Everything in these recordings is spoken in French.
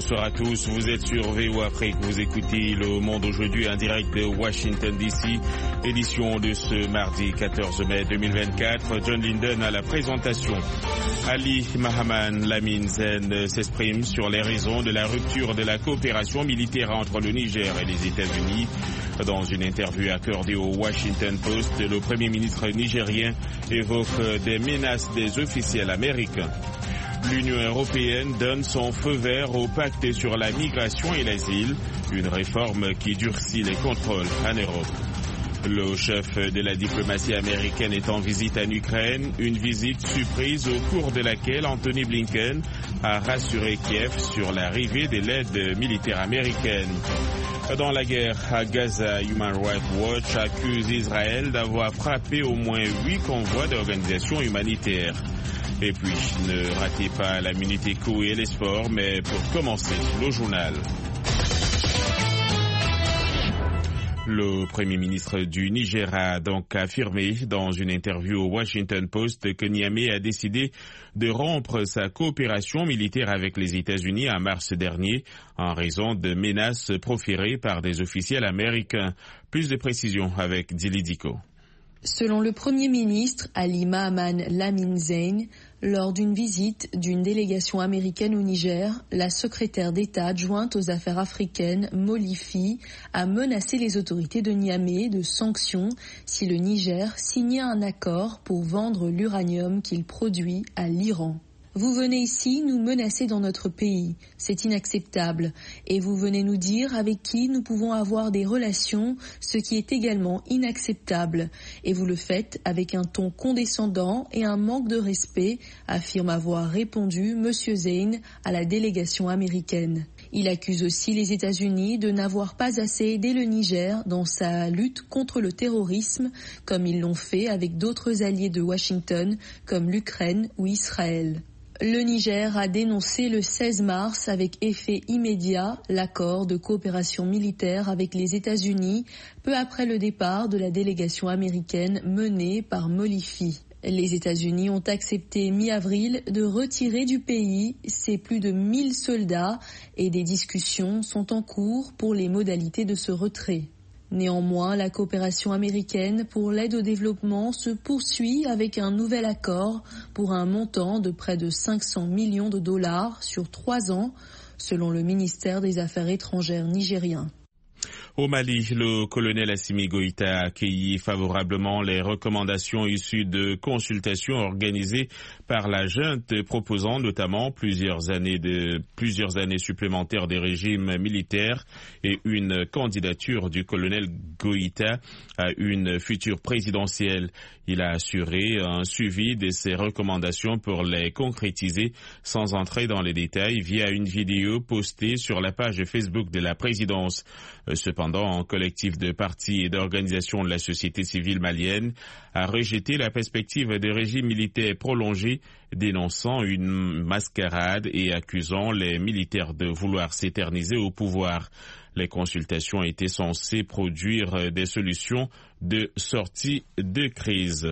bonsoir à tous. Vous êtes sur VOA Afrique. Vous écoutez Le Monde aujourd'hui en direct de Washington DC. Édition de ce mardi 14 mai 2024. John Linden à la présentation. Ali Mahaman Lamine Zen s'exprime sur les raisons de la rupture de la coopération militaire entre le Niger et les États-Unis. Dans une interview accordée au Washington Post, le Premier ministre nigérien évoque des menaces des officiels américains. L'Union européenne donne son feu vert au pacte sur la migration et l'asile, une réforme qui durcit les contrôles en Europe. Le chef de la diplomatie américaine est en visite en Ukraine, une visite surprise au cours de laquelle Anthony Blinken a rassuré Kiev sur l'arrivée de l'aide militaire américaine. Dans la guerre à Gaza, Human Rights Watch accuse Israël d'avoir frappé au moins 8 convois d'organisations humanitaires. Et puis, ne ratez pas la Minute Éco et les sports, mais pour commencer, le journal. Le Premier ministre du Niger a donc affirmé dans une interview au Washington Post que Niamey a décidé de rompre sa coopération militaire avec les États-Unis en mars dernier en raison de menaces proférées par des officiels américains. Plus de précisions avec Dili Diko. Selon le Premier ministre Ali Mahaman Lamine Zen, lors d'une visite d'une délégation américaine au Niger, la secrétaire d'État adjointe aux affaires africaines, Molifi, a menacé les autorités de Niamey de sanctions si le Niger signait un accord pour vendre l'uranium qu'il produit à l'Iran. Vous venez ici nous menacer dans notre pays, c'est inacceptable. Et vous venez nous dire avec qui nous pouvons avoir des relations, ce qui est également inacceptable. Et vous le faites avec un ton condescendant et un manque de respect, affirme avoir répondu M. Zein à la délégation américaine. Il accuse aussi les États-Unis de n'avoir pas assez aidé le Niger dans sa lutte contre le terrorisme, comme ils l'ont fait avec d'autres alliés de Washington, comme l'Ukraine ou Israël. Le Niger a dénoncé le 16 mars avec effet immédiat l'accord de coopération militaire avec les États-Unis peu après le départ de la délégation américaine menée par Molifi. Les États-Unis ont accepté mi-avril de retirer du pays ses plus de 1000 soldats et des discussions sont en cours pour les modalités de ce retrait. Néanmoins, la coopération américaine pour l'aide au développement se poursuit avec un nouvel accord pour un montant de près de 500 millions de dollars sur 3 ans, selon le ministère des Affaires étrangères nigérien. Au Mali, le colonel Assimi Goïta a accueilli favorablement les recommandations issues de consultations organisées par la junte, proposant notamment plusieurs années supplémentaires de régime militaire et une candidature du colonel Goïta à une future présidentielle. Il a assuré un suivi de ces recommandations pour les concrétiser sans entrer dans les détails via une vidéo postée sur la page Facebook de la présidence. Cependant, un collectif de partis et d'organisations de la société civile malienne a rejeté la perspective de régime militaire prolongé, dénonçant une mascarade et accusant les militaires de vouloir s'éterniser au pouvoir. Les consultations étaient censées produire des solutions de sortie de crise.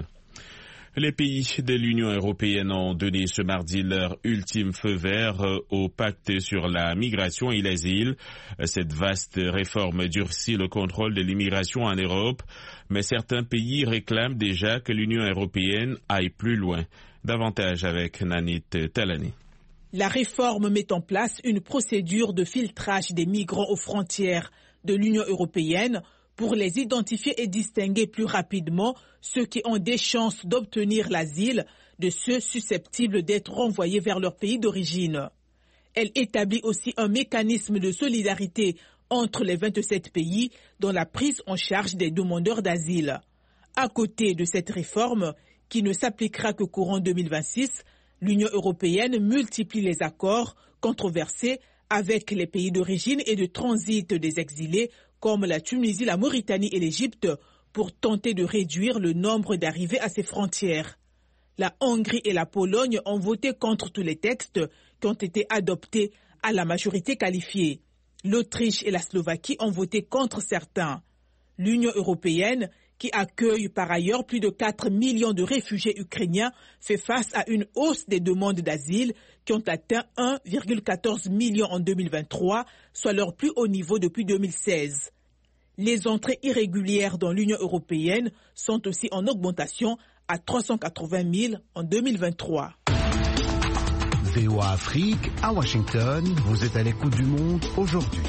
Les pays de l'Union européenne ont donné ce mardi leur ultime feu vert au pacte sur la migration et l'asile. Cette vaste réforme durcit le contrôle de l'immigration en Europe, mais certains pays réclament déjà que l'Union européenne aille plus loin. Davantage avec Nanit Talani. La réforme met en place une procédure de filtrage des migrants aux frontières de l'Union européenne pour les identifier et distinguer plus rapidement ceux qui ont des chances d'obtenir l'asile de ceux susceptibles d'être renvoyés vers leur pays d'origine. Elle établit aussi un mécanisme de solidarité entre les 27 pays dans la prise en charge des demandeurs d'asile. À côté de cette réforme, qui ne s'appliquera que courant 2026, l'Union européenne multiplie les accords controversés avec les pays d'origine et de transit des exilés comme la Tunisie, la Mauritanie et l'Égypte pour tenter de réduire le nombre d'arrivées à ses frontières. La Hongrie et la Pologne ont voté contre tous les textes qui ont été adoptés à la majorité qualifiée. L'Autriche et la Slovaquie ont voté contre certains. L'Union européenne, qui accueille par ailleurs plus de 4 millions de réfugiés ukrainiens, fait face à une hausse des demandes d'asile qui ont atteint 1,14 million en 2023, soit leur plus haut niveau depuis 2016. Les entrées irrégulières dans l'Union européenne sont aussi en augmentation à 380 000 en 2023. VOA Afrique, à Washington, vous êtes à l'écoute du monde aujourd'hui.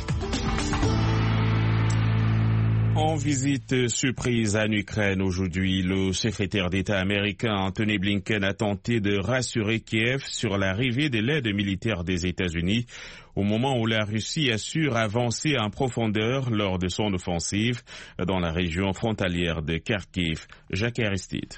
En visite surprise en Ukraine aujourd'hui, le secrétaire d'État américain Anthony Blinken a tenté de rassurer Kiev sur l'arrivée de l'aide militaire des États-Unis au moment où la Russie assure avancer en profondeur lors de son offensive dans la région frontalière de Kharkiv. Jacques Aristide.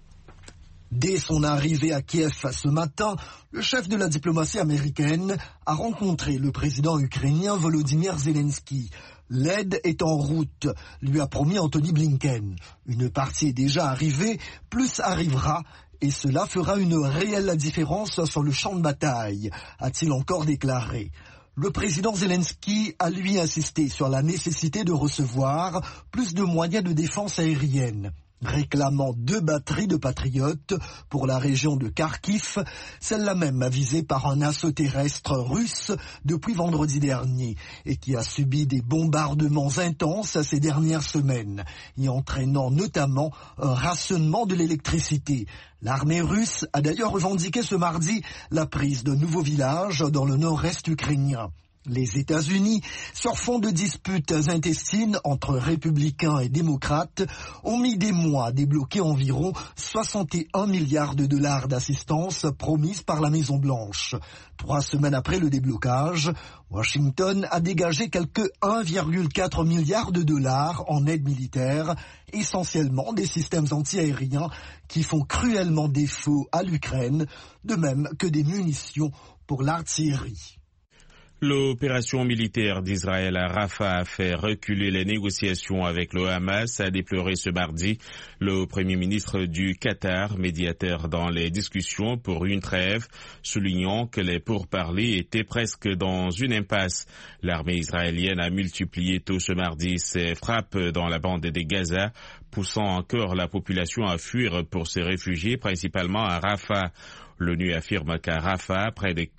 Dès son arrivée à Kiev ce matin, le chef de la diplomatie américaine a rencontré le président ukrainien Volodymyr Zelensky. L'aide est en route, lui a promis Anthony Blinken. Une partie est déjà arrivée, plus arrivera, et cela fera une réelle différence sur le champ de bataille, a-t-il encore déclaré. Le président Zelensky a lui insisté sur la nécessité de recevoir plus de moyens de défense aérienne. Réclamant 2 batteries de patriotes pour la région de Kharkiv, celle-là même avisée par un assaut terrestre russe depuis vendredi dernier et qui a subi des bombardements intenses ces dernières semaines, y entraînant notamment un rationnement de l'électricité. L'armée russe a d'ailleurs revendiqué ce mardi la prise de nouveaux villages dans le nord-est ukrainien. Les États-Unis, sur fond de disputes intestines entre républicains et démocrates, ont mis des mois à débloquer environ 61 milliards de dollars d'assistance promise par la Maison-Blanche. 3 semaines après le déblocage, Washington a dégagé quelques 1,4 milliard de dollars en aide militaire, essentiellement des systèmes antiaériens qui font cruellement défaut à l'Ukraine, de même que des munitions pour l'artillerie. L'opération militaire d'Israël à Rafah a fait reculer les négociations avec le Hamas, a déploré ce mardi le Premier ministre du Qatar, médiateur dans les discussions pour une trêve, soulignant que les pourparlers étaient presque dans une impasse. L'armée israélienne a multiplié tôt ce mardi ses frappes dans la bande de Gaza, poussant encore la population à fuir pour se réfugier, principalement à Rafah. L'ONU affirme qu'à Rafah, près de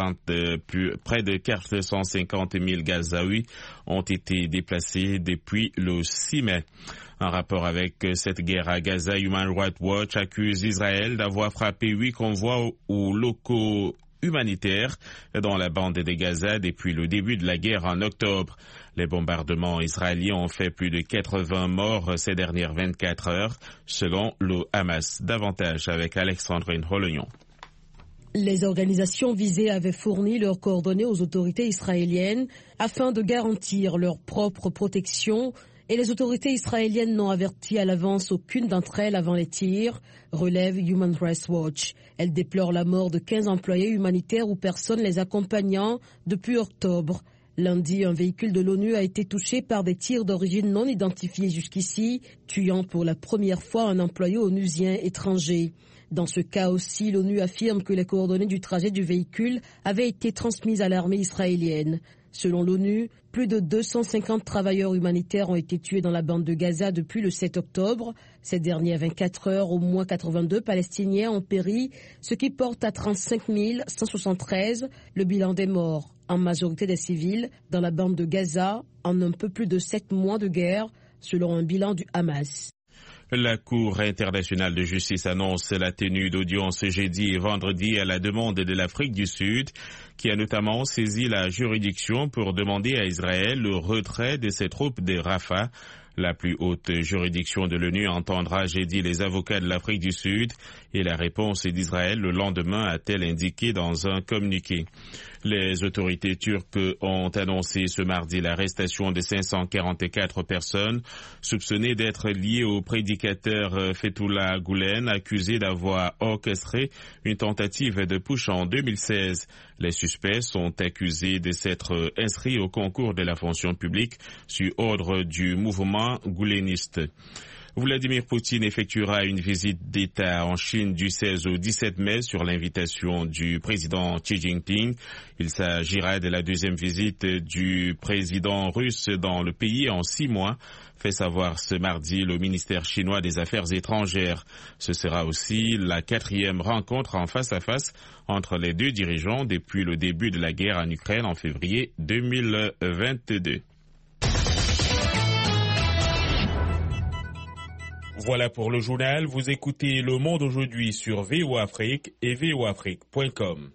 450 000 Gazaouis ont été déplacés depuis le 6 mai. En rapport avec cette guerre à Gaza, Human Rights Watch accuse Israël d'avoir frappé 8 convois ou locaux humanitaires dans la bande de Gaza depuis le début de la guerre en octobre. Les bombardements israéliens ont fait plus de 80 morts ces dernières 24 heures, selon le Hamas. Davantage avec Alexandrine Rolognon. Les organisations visées avaient fourni leurs coordonnées aux autorités israéliennes afin de garantir leur propre protection et les autorités israéliennes n'ont averti à l'avance aucune d'entre elles avant les tirs, relève Human Rights Watch. Elle déplore la mort de 15 employés humanitaires ou personnes les accompagnant depuis octobre. Lundi, un véhicule de l'ONU a été touché par des tirs d'origine non identifiée jusqu'ici, tuant pour la première fois un employé onusien étranger. Dans ce cas aussi, l'ONU affirme que les coordonnées du trajet du véhicule avaient été transmises à l'armée israélienne. Selon l'ONU, plus de 250 travailleurs humanitaires ont été tués dans la bande de Gaza depuis le 7 octobre. Ces dernières 24 heures, au moins 82 Palestiniens ont péri, ce qui porte à 35 173 le bilan des morts, en majorité des civils, dans la bande de Gaza, en un peu plus de 7 mois de guerre, selon un bilan du Hamas. La Cour internationale de justice annonce la tenue d'audience jeudi et vendredi à la demande de l'Afrique du Sud, qui a notamment saisi la juridiction pour demander à Israël le retrait de ses troupes de Rafah. La plus haute juridiction de l'ONU entendra jeudi les avocats de l'Afrique du Sud et la réponse d'Israël le lendemain, a-t-elle indiqué dans un communiqué. Les autorités turques ont annoncé ce mardi l'arrestation de 544 personnes soupçonnées d'être liées au prédicateur Fethullah Gülen, accusé d'avoir orchestré une tentative de putsch en 2016. Les suspects sont accusés de s'être inscrits au concours de la fonction publique sur ordre du mouvement gouléniste. Vladimir Poutine effectuera une visite d'État en Chine du 16 au 17 mai sur l'invitation du président Xi Jinping. Il s'agira de la deuxième visite du président russe dans le pays en 6 mois, fait savoir ce mardi le ministère chinois des Affaires étrangères. Ce sera aussi la 4e rencontre en face à face entre les deux dirigeants depuis le début de la guerre en Ukraine en février 2022. Voilà pour le journal. Vous écoutez Le Monde aujourd'hui sur VOA Afrique et voaafrique.com.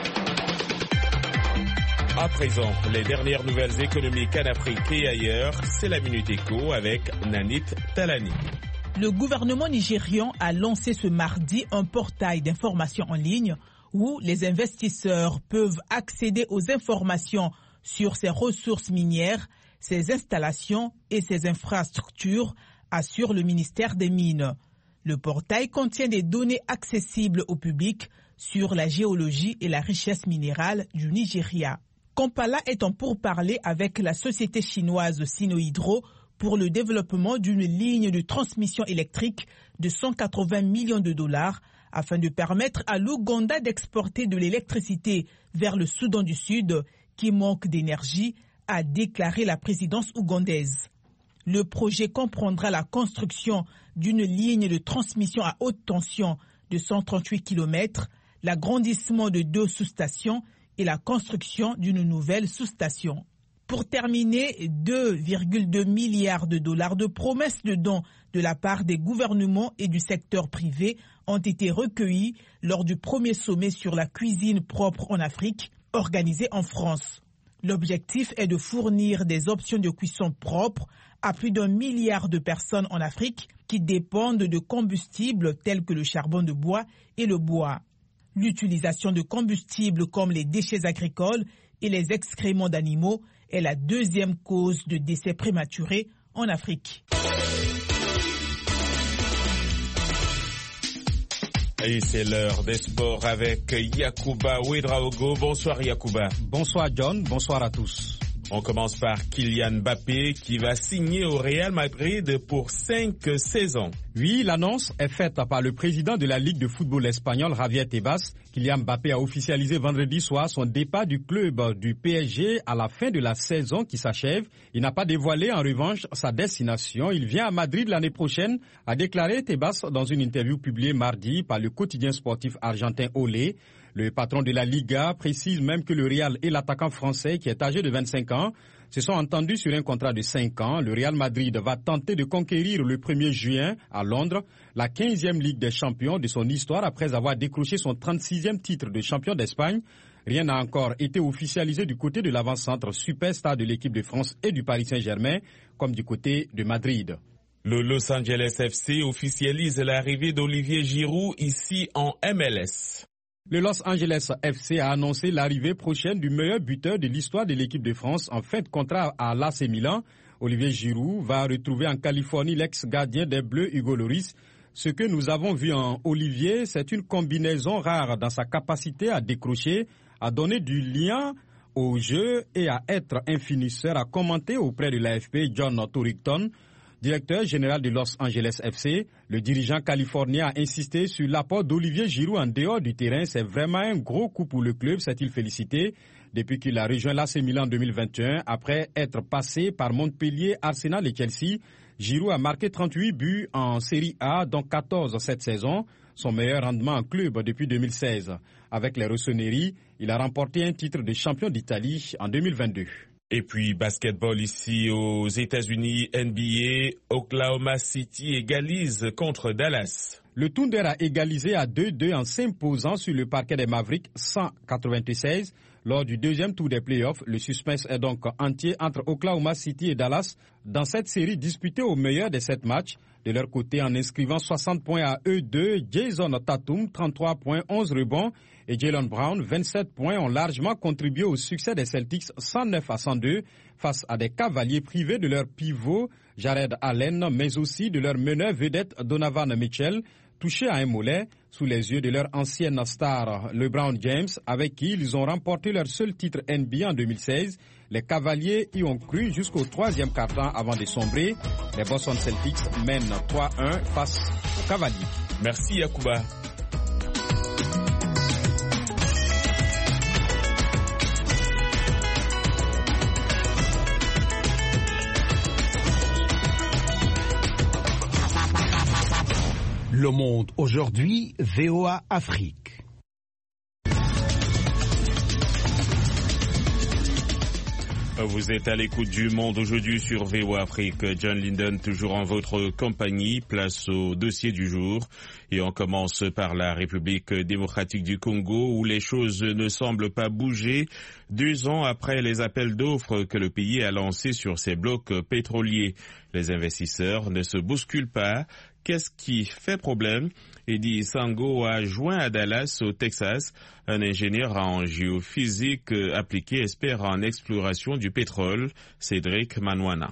À présent, les dernières nouvelles économiques en Afrique et ailleurs, c'est la Minute Éco avec Nanit Talani. Le gouvernement nigérian a lancé ce mardi un portail d'information en ligne où les investisseurs peuvent accéder aux informations sur ses ressources minières, ses installations et ses infrastructures, assure le ministère des Mines. Le portail contient des données accessibles au public sur la géologie et la richesse minérale du Nigeria. Kampala est en pourparlers avec la société chinoise Sinohydro pour le développement d'une ligne de transmission électrique de 180 millions de dollars afin de permettre à l'Ouganda d'exporter de l'électricité vers le Soudan du Sud qui manque d'énergie, a déclaré la présidence ougandaise. Le projet comprendra la construction d'une ligne de transmission à haute tension de 138 km, l'agrandissement de 2 sous-stations et la construction d'une nouvelle sous-station. Pour terminer, 2,2 milliards de dollars de promesses de dons de la part des gouvernements et du secteur privé ont été recueillis lors du premier sommet sur la cuisine propre en Afrique, organisé en France. L'objectif est de fournir des options de cuisson propres à plus d'1 milliard de personnes en Afrique qui dépendent de combustibles tels que le charbon de bois et le bois. L'utilisation de combustibles comme les déchets agricoles et les excréments d'animaux est la 2e cause de décès prématurés en Afrique. Et c'est l'heure des sports avec Yacouba Ouedraogo. Bonsoir Yacouba. Bonsoir John, bonsoir à tous. On commence par Kylian Mbappé qui va signer au Real Madrid pour 5 saisons. Oui, l'annonce est faite par le président de la Ligue de football espagnol, Javier Tebas. Kylian Mbappé a officialisé vendredi soir son départ du club du PSG à la fin de la saison qui s'achève. Il n'a pas dévoilé en revanche sa destination. Il vient à Madrid l'année prochaine, a déclaré Tebas dans une interview publiée mardi par le quotidien sportif argentin Olé. Le patron de la Liga précise même que le Real et l'attaquant français, qui est âgé de 25 ans, se sont entendus sur un contrat de 5 ans. Le Real Madrid va tenter de conquérir le 1er juin à Londres la 15e Ligue des champions de son histoire après avoir décroché son 36e titre de champion d'Espagne. Rien n'a encore été officialisé du côté de l'avant-centre superstar de l'équipe de France et du Paris Saint-Germain, comme du côté de Madrid. Le Los Angeles FC officialise l'arrivée d'Olivier Giroud ici en MLS. Le Los Angeles FC a annoncé l'arrivée prochaine du meilleur buteur de l'histoire de l'équipe de France en fin de contrat à l'AC Milan. Olivier Giroud va retrouver en Californie l'ex-gardien des Bleus Hugo Lloris. Ce que nous avons vu en Olivier, c'est une combinaison rare dans sa capacité à décrocher, à donner du lien au jeu et à être un finisseur, a commenté auprès de l'AFP John Torrington, directeur général de Los Angeles FC. Le dirigeant californien a insisté sur l'apport d'Olivier Giroud en dehors du terrain. C'est vraiment un gros coup pour le club, s'est-il félicité. Depuis qu'il a rejoint l'AC Milan en 2021, après être passé par Montpellier, Arsenal et Chelsea, Giroud a marqué 38 buts en Série A, dont 14 cette saison, son meilleur rendement en club depuis 2016. Avec les Rossoneri, il a remporté un titre de champion d'Italie en 2022. Et puis, basketball ici aux États-Unis, NBA, Oklahoma City égalise contre Dallas. Le Thunder a égalisé à 2-2 en s'imposant sur le parquet des Mavericks 196. Lors du deuxième tour des playoffs, le suspense est donc entier entre Oklahoma City et Dallas dans cette série disputée au meilleur des 7 matchs. De leur côté, en inscrivant 60 points à eux deux, Jason Tatum, 33 points, 11 rebonds, et Jaylen Brown, 27 points, ont largement contribué au succès des Celtics 109 à 102 face à des cavaliers privés de leur pivot Jared Allen, mais aussi de leur meneur vedette Donovan Mitchell. touché à un mollet sous les yeux de leur ancienne star LeBron James, avec qui ils ont remporté leur seul titre NBA en 2016. Les Cavaliers y ont cru jusqu'au 3e quart-temps avant de sombrer. Les Boston Celtics mènent 3-1 face aux Cavaliers. Merci Yacouba. Le Monde aujourd'hui, VOA Afrique. Vous êtes à l'écoute du Monde aujourd'hui sur VOA Afrique. John Linden, toujours en votre compagnie. Place au dossier du jour. Et on commence par la République démocratique du Congo, où les choses ne semblent pas bouger 2 ans après les appels d'offres que le pays a lancés sur ses blocs pétroliers. Les investisseurs ne se bousculent pas. Qu'est-ce qui fait problème? Eddie Sango a joint à Dallas, au Texas, un ingénieur en géophysique appliquée, expert en exploration du pétrole, Cédric Manouana.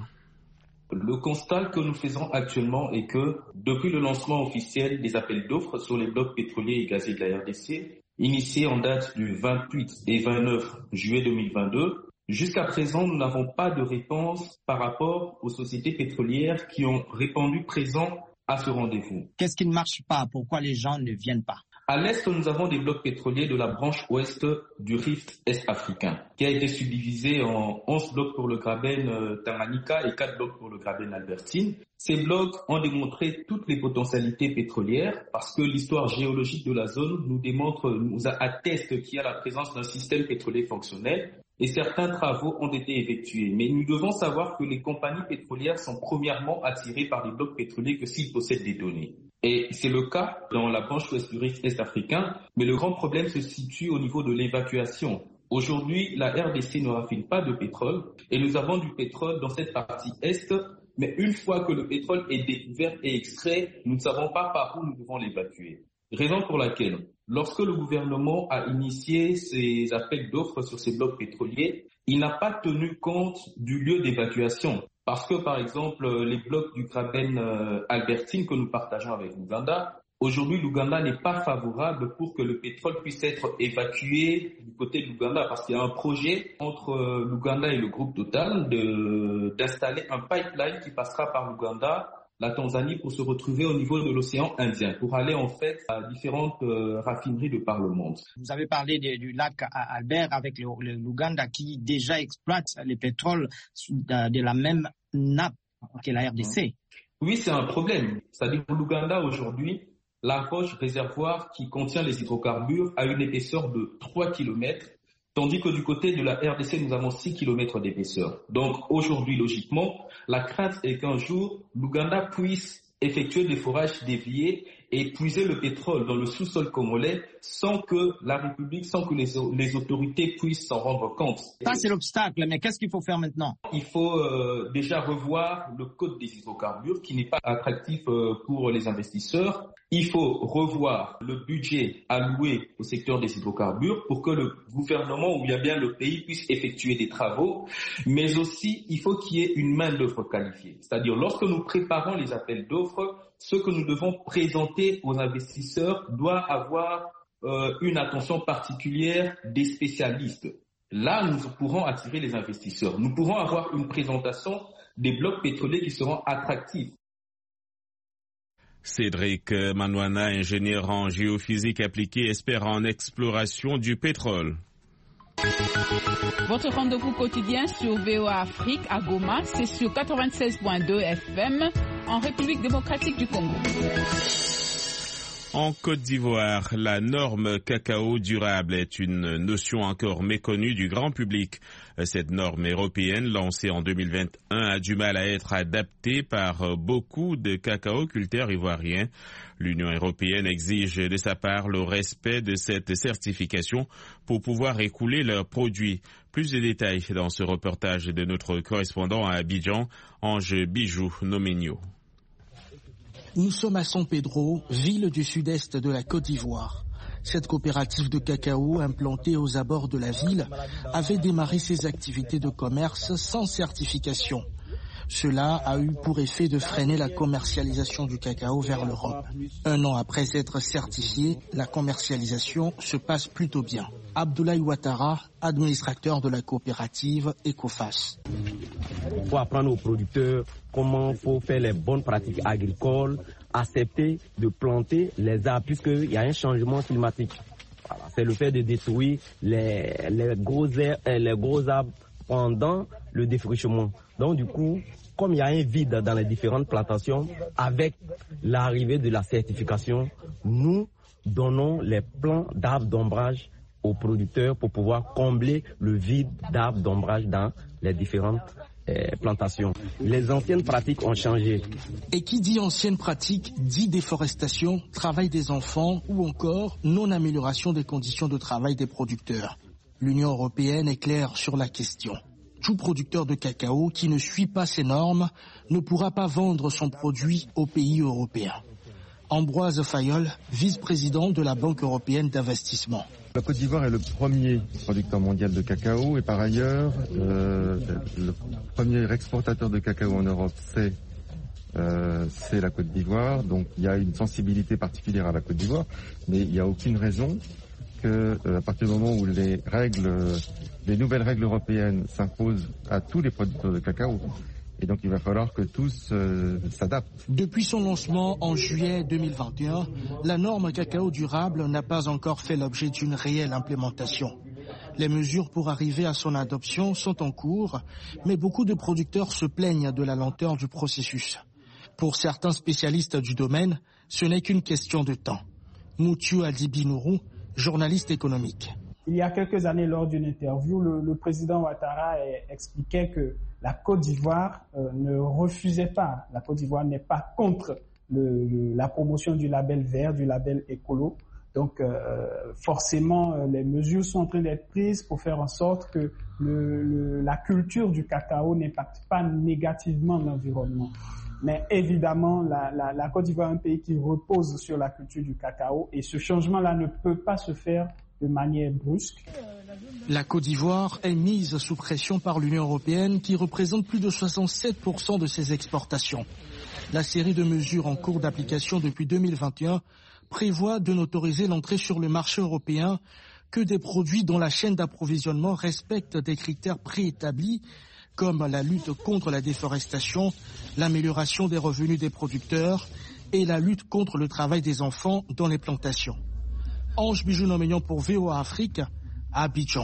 Le constat que nous faisons actuellement est que depuis le lancement officiel des appels d'offres sur les blocs pétroliers et gaziers de la RDC, initié en date du 28 et 29 juillet 2022, jusqu'à présent, nous n'avons pas de réponse par rapport aux sociétés pétrolières qui ont répondu présent à ce rendez-vous. Qu'est-ce qui ne marche pas? Pourquoi les gens ne viennent pas? À l'est, nous avons des blocs pétroliers de la branche ouest du rift est-africain, qui a été subdivisé en 11 blocs pour le Graben Tanganyika et 4 blocs pour le Graben Albertine. Ces blocs ont démontré toutes les potentialités pétrolières parce que l'histoire géologique de la zone nous atteste qu'il y a la présence d'un système pétrolier fonctionnel. Et certains travaux ont été effectués. Mais nous devons savoir que les compagnies pétrolières sont premièrement attirées par les blocs pétroliers que s'ils possèdent des données. Et c'est le cas dans la branche ouest du rift est-africain, mais le grand problème se situe au niveau de l'évacuation. Aujourd'hui, la RDC ne raffine pas de pétrole et nous avons du pétrole dans cette partie est, mais une fois que le pétrole est découvert et extrait, nous ne savons pas par où nous devons l'évacuer. Raison pour laquelle, lorsque le gouvernement a initié ses appels d'offres sur ces blocs pétroliers, il n'a pas tenu compte du lieu d'évacuation. Parce que, par exemple, les blocs du Graben Albertine que nous partageons avec l'Ouganda, aujourd'hui, l'Ouganda n'est pas favorable pour que le pétrole puisse être évacué du côté de l'Ouganda, parce qu'il y a un projet entre l'Ouganda et le groupe Total d'installer un pipeline qui passera par l'Ouganda, la Tanzanie, pour se retrouver au niveau de l'océan Indien, pour aller en fait à différentes raffineries de par le monde. Vous avez parlé du lac Albert avec l'Ouganda qui déjà exploite les pétroles de la même nappe que la RDC. Oui, c'est un problème. C'est-à-dire que l'Ouganda aujourd'hui, la roche réservoir qui contient les hydrocarbures a une épaisseur de 3 km, tandis que du côté de la RDC, nous avons 6 km d'épaisseur. Donc aujourd'hui, logiquement, la crainte est qu'un jour, l'Ouganda puisse effectuer des forages déviés et puiser le pétrole dans le sous-sol congolais sans que la République, sans que les autorités puissent s'en rendre compte. Ça, c'est l'obstacle, mais qu'est-ce qu'il faut faire maintenant? Il faut déjà revoir le code des hydrocarbures qui n'est pas attractif pour les investisseurs. Il faut revoir le budget alloué au secteur des hydrocarbures pour que le gouvernement ou bien le pays puisse effectuer des travaux, mais aussi il faut qu'il y ait une main-d'œuvre qualifiée. C'est-à-dire lorsque nous préparons les appels d'offres, ce que nous devons présenter aux investisseurs doit avoir une attention particulière des spécialistes. Là, nous pourrons attirer les investisseurs. Nous pourrons avoir une présentation des blocs pétroliers qui seront attractifs. Cédric Manouana, ingénieur en géophysique appliquée, expert en exploration du pétrole. Votre rendez-vous quotidien sur VOA Afrique à Goma, c'est sur 96.2 FM en République démocratique du Congo. En Côte d'Ivoire, la norme cacao durable est une notion encore méconnue du grand public. Cette norme européenne, lancée en 2021, a du mal à être adaptée par beaucoup de cacaoculteurs ivoiriens. L'Union européenne exige de sa part le respect de cette certification pour pouvoir écouler leurs produits. Plus de détails dans ce reportage de notre correspondant à Abidjan, Ange Bijou Nomenio. Nous sommes à San Pedro, ville du sud-est de la Côte d'Ivoire. Cette coopérative de cacao implantée aux abords de la ville avait démarré ses activités de commerce sans certification. Cela a eu pour effet de freiner la commercialisation du cacao vers l'Europe. 1 an après être certifié, la commercialisation se passe plutôt bien. Abdoulaye Ouattara, administrateur de la coopérative Ecofas. Il faut apprendre aux producteurs comment il faut faire les bonnes pratiques agricoles, accepter de planter les arbres puisqu'il y a un changement climatique. Voilà, c'est le fait de détruire les gros arbres pendant le défrichement. Donc du coup, comme il y a un vide dans les différentes plantations, avec l'arrivée de la certification, nous donnons les plants d'arbres d'ombrage aux producteurs pour pouvoir combler le vide d'arbres d'ombrage dans les différentes plantations. Les anciennes pratiques ont changé. Et qui dit anciennes pratiques dit déforestation, travail des enfants ou encore non-amélioration des conditions de travail des producteurs. L'Union européenne est claire sur la question. Tout producteur de cacao qui ne suit pas ces normes ne pourra pas vendre son produit aux pays européens. Ambroise Fayol, vice-président de la Banque européenne d'investissement. La Côte d'Ivoire est le premier producteur mondial de cacao et par ailleurs, le premier exportateur de cacao en Europe, c'est la Côte d'Ivoire. Donc il y a une sensibilité particulière à la Côte d'Ivoire, mais il n'y a aucune raison que, à partir du moment où les nouvelles règles européennes s'imposent à tous les producteurs de cacao, et donc il va falloir que tous s'adaptent. Depuis son lancement en juillet 2021, la norme cacao durable n'a pas encore fait l'objet d'une réelle implémentation. Les mesures pour arriver à son adoption sont en cours, mais beaucoup de producteurs se plaignent de la lenteur du processus. Pour certains spécialistes du domaine, ce n'est qu'une question de temps. Moutiu Adibinourou, journaliste économique. Il y a quelques années, lors d'une interview, le président Ouattara expliquait que la Côte d'Ivoire ne refusait pas. La Côte d'Ivoire n'est pas contre la promotion du label vert, du label écolo. Donc, forcément, les mesures sont en train d'être prises pour faire en sorte que la culture du cacao n'impacte pas négativement l'environnement. Mais évidemment, la Côte d'Ivoire est un pays qui repose sur la culture du cacao et ce changement-là ne peut pas se faire de manière brusque. La Côte d'Ivoire est mise sous pression par l'Union européenne qui représente plus de 67% de ses exportations. La série de mesures en cours d'application depuis 2021 prévoit de n'autoriser l'entrée sur le marché européen que des produits dont la chaîne d'approvisionnement respecte des critères préétablis comme la lutte contre la déforestation, l'amélioration des revenus des producteurs et la lutte contre le travail des enfants dans les plantations. Ange Bijou-Nomignon pour VOA Afrique, à Abidjan.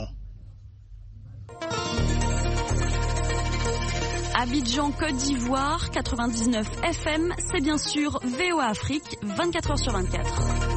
Abidjan, Côte d'Ivoire, 99 FM, c'est bien sûr VOA Afrique, 24h sur 24.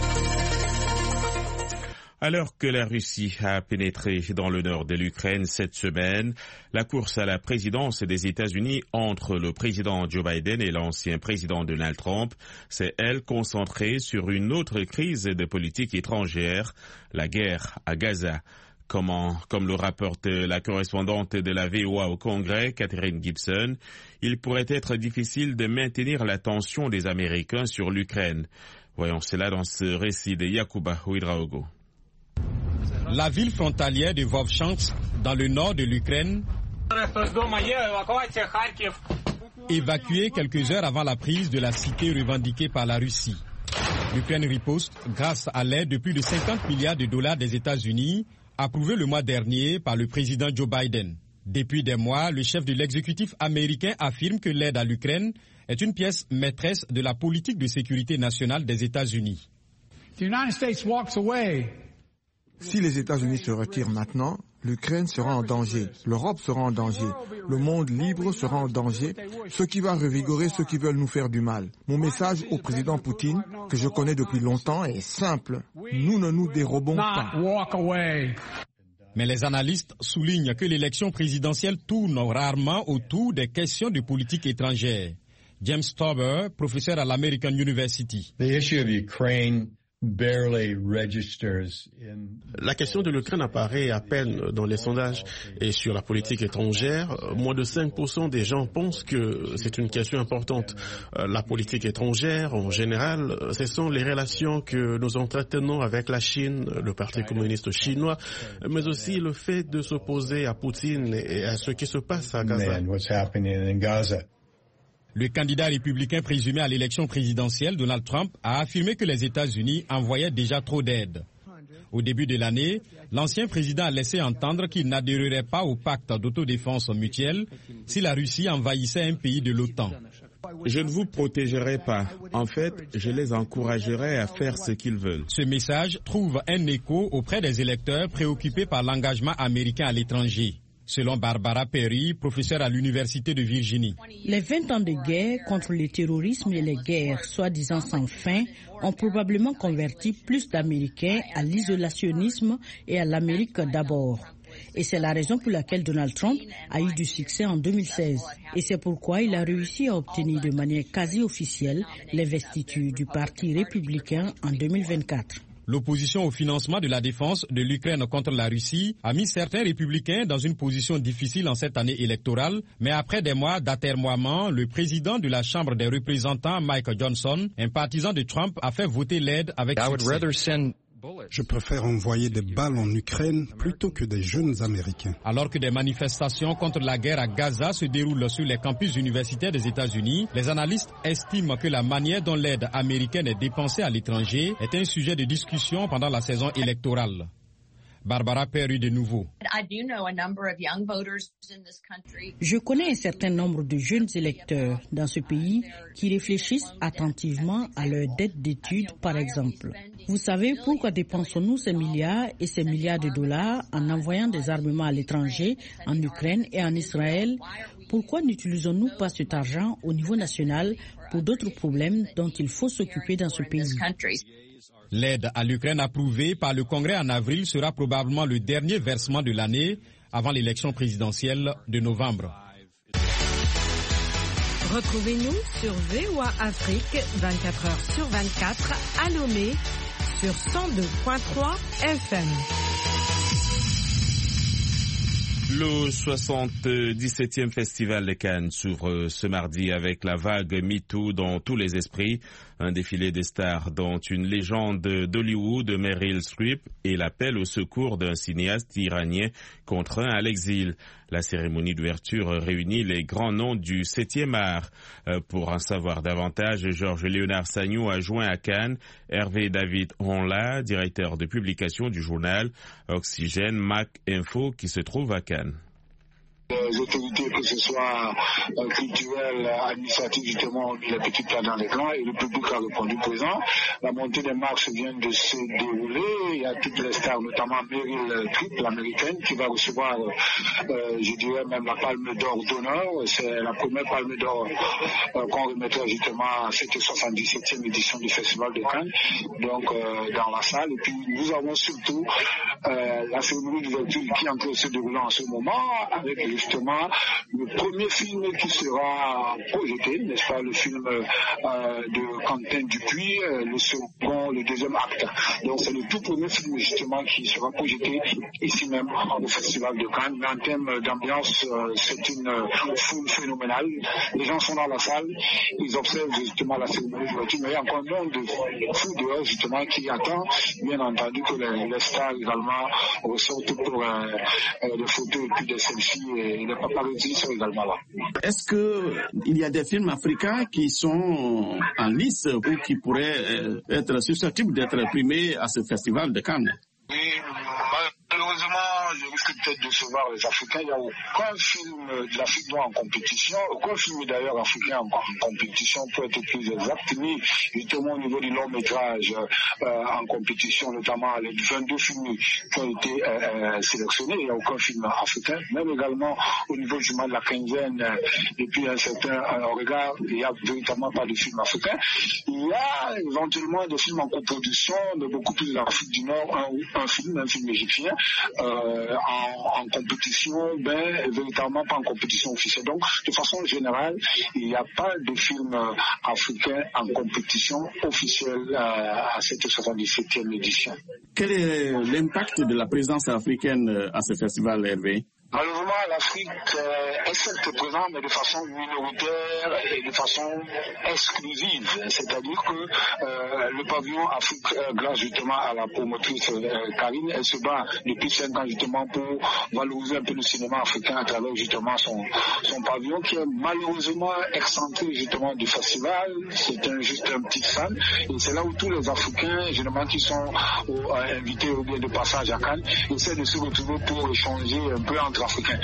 Alors que la Russie a pénétré dans le nord de l'Ukraine cette semaine, la course à la présidence des États-Unis entre le président Joe Biden et l'ancien président Donald Trump s'est, elle, concentrée sur une autre crise de politique étrangère, la guerre à Gaza. Comme le rapporte la correspondante de la VOA au Congrès, Catherine Gibson, il pourrait être difficile de maintenir l'attention des Américains sur l'Ukraine. Voyons cela dans ce récit de Yacouba Ouidraogo. La ville frontalière de Vovchansk, dans le nord de l'Ukraine, évacuée quelques heures avant la prise de la cité revendiquée par la Russie. L'Ukraine riposte grâce à l'aide de plus de 50 milliards de dollars des États-Unis, approuvée le mois dernier par le président Joe Biden. Depuis des mois, le chef de l'exécutif américain affirme que l'aide à l'Ukraine est une pièce maîtresse de la politique de sécurité nationale des États-Unis. Si les États-Unis se retirent maintenant, l'Ukraine sera en danger, l'Europe sera en danger, le monde libre sera en danger, ce qui va revigorer ceux qui veulent nous faire du mal. Mon message au président Poutine, que je connais depuis longtemps, est simple. Nous ne nous dérobons pas. Mais les analystes soulignent que l'élection présidentielle tourne rarement autour des questions de politique étrangère. James Tauber, professeur à l'American University. La question de l'Ukraine apparaît à peine dans les sondages. Et sur la politique étrangère, moins de 5% des gens pensent que c'est une question importante. La politique étrangère, en général, ce sont les relations que nous entretenons avec la Chine, le Parti communiste chinois, mais aussi le fait de s'opposer à Poutine et à ce qui se passe à Gaza. Le candidat républicain présumé à l'élection présidentielle, Donald Trump, a affirmé que les États-Unis envoyaient déjà trop d'aide. Au début de l'année, l'ancien président a laissé entendre qu'il n'adhérerait pas au pacte d'autodéfense mutuelle si la Russie envahissait un pays de l'OTAN. Je ne vous protégerai pas. En fait, je les encouragerai à faire ce qu'ils veulent. Ce message trouve un écho auprès des électeurs préoccupés par l'engagement américain à l'étranger. Selon Barbara Perry, professeure à l'Université de Virginie. Les 20 ans de guerre contre le terrorisme et les guerres soi-disant sans fin ont probablement converti plus d'Américains à l'isolationnisme et à l'Amérique d'abord. Et c'est la raison pour laquelle Donald Trump a eu du succès en 2016. Et c'est pourquoi il a réussi à obtenir de manière quasi officielle l'investiture du Parti républicain en 2024. L'opposition au financement de la défense de l'Ukraine contre la Russie a mis certains républicains dans une position difficile en cette année électorale, mais après des mois d'atermoiement, le président de la Chambre des représentants, Mike Johnson, un partisan de Trump, a fait voter l'aide avec succès. Je préfère envoyer des balles en Ukraine plutôt que des jeunes Américains. Alors que des manifestations contre la guerre à Gaza se déroulent sur les campus universitaires des États-Unis, les analystes estiment que la manière dont l'aide américaine est dépensée à l'étranger est un sujet de discussion pendant la saison électorale. Barbara Perry de nouveau. Je connais un certain nombre de jeunes électeurs dans ce pays qui réfléchissent attentivement à leur dette d'études, par exemple. Vous savez pourquoi dépensons-nous ces milliards et ces milliards de dollars en envoyant des armements à l'étranger, en Ukraine et en Israël? Pourquoi n'utilisons-nous pas cet argent au niveau national pour d'autres problèmes dont il faut s'occuper dans ce pays? L'aide à l'Ukraine approuvée par le Congrès en avril sera probablement le dernier versement de l'année avant l'élection présidentielle de novembre. Retrouvez-nous sur VOA Afrique 24h sur 24 à Lomé sur 102.3 FM. Le 77e Festival de Cannes s'ouvre ce mardi avec la vague MeToo dans tous les esprits, un défilé des stars dont une légende d'Hollywood, Meryl Streep, et l'appel au secours d'un cinéaste iranien contraint à l'exil. La cérémonie d'ouverture réunit les grands noms du 7e art. Pour en savoir davantage, Georges-Léonard Sagnou a joint à Cannes Hervé David Honla, directeur de publication du journal Oxygène Mac Info qui se trouve à Cannes. Les autorités, que ce soit culturelles, administratives, justement, ont mis les petits plats dans les grands et le public a répondu présent. La montée des marches vient de se dérouler. Il y a toutes les stars, notamment Meryl Streep, l'américaine, qui va recevoir, je dirais même la palme d'or d'honneur. C'est la première palme d'or qu'on remettra justement à cette 77e édition du Festival de Cannes, donc dans la salle. Et puis nous avons surtout la cérémonie d'ouverture qui est en train de se dérouler en ce moment avec justement le premier film qui sera projeté, n'est-ce pas, le film de Quentin Dupuis, le deuxième acte. Donc c'est le tout premier film justement qui sera projeté ici même au Festival de Cannes. Mais en termes d'ambiance, c'est une foule phénoménale. Les gens sont dans la salle, ils observent justement la cérémonie d'ouverture, mais il y a encore un monde de fou dehors justement qui attend, bien entendu, que les stars également ressortent pour des photos et puis des selfies. Et les paparazzi sont également là. Est-ce qu'il y a des films africains qui sont en lice ou qui pourraient être susceptibles d'être primés à ce festival de Cannes? Oui, malheureusement, je risque peut-être de décevoir les Africains. Il n'y a aucun film de l'Afrique noire en compétition, aucun film d'ailleurs africain en compétition peut être plus exact, ni justement au niveau du long métrage en compétition, notamment les 22 films qui ont été sélectionnés. Il n'y a aucun film africain, même également au niveau du de la quinzaine, et puis un certain regard, il n'y a véritablement pas de film africain. Il y a éventuellement des films en coproduction, mais beaucoup plus de l'Afrique du Nord, un film égyptien, en compétition, véritablement pas en compétition officielle. Donc, de façon générale, il n'y a pas de film africain en compétition officielle à cette 77e édition. Quel est l'impact de la présence africaine à ce festival, Hervé? Malheureusement, l'Afrique est certes présente, mais de façon minoritaire et de façon exclusive. C'est-à-dire que le pavillon Afrique, grâce justement à la promotrice Karine, elle se bat depuis 5 ans justement pour valoriser un peu le cinéma africain à travers justement son pavillon qui est malheureusement excentré justement du festival. C'est juste un petit fan. Et c'est là où tous les Africains, généralement qui sont invités ou bien de passage à Cannes, essaient de se retrouver pour échanger un peu entre Africains.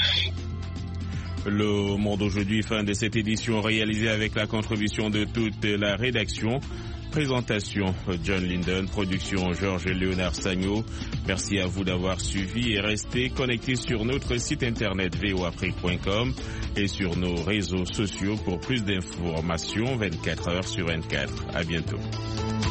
Le Monde aujourd'hui, fin de cette édition réalisée avec la contribution de toute la rédaction. Présentation John Linden, production Georges Léonard Sagno. Merci à vous d'avoir suivi et restez connectés sur notre site internet voafrique.com et sur nos réseaux sociaux pour plus d'informations 24 heures sur 24. À bientôt.